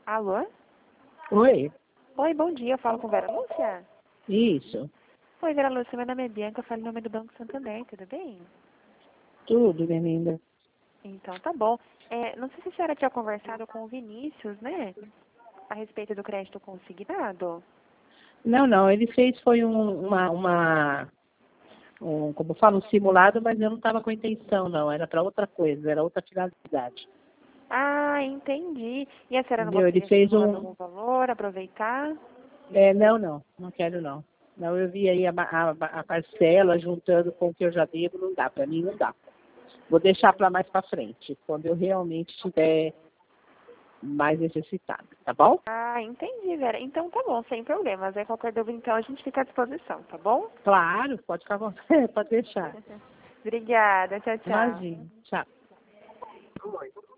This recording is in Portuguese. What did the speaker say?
Alô? Oi, Oi, bom dia. Eu falo com Vera Lúcia? isso, Oi, Vera Lúcia. Meu nome é Bianca. Eu falo em nome do Banco Santander. Tudo bem? tudo, minha linda. Então, tá bom. Não sei se a senhora tinha conversado com o Vinícius, né? A respeito do crédito consignado. Não, ele fez foi como eu falo, um simulado, mas eu não estava com intenção, não, era para outra coisa, era outra finalidade. Ah, entendi. E a senhora não Entendeu? Ele gostaria de fez simular algum valor, aproveitar? não quero não. Não, eu vi aí a parcela juntando com o que eu já devo, não dá, para mim não dá. Vou deixar para mais para frente, quando eu realmente estiver mais necessitada, tá bom? Ah, entendi, Vera. Então tá bom, sem problemas. Qualquer dúvida, então, a gente fica à disposição, tá bom? Claro, pode ficar à vontade, pode deixar. Obrigada. Tchau, tchau. Imagina, tchau.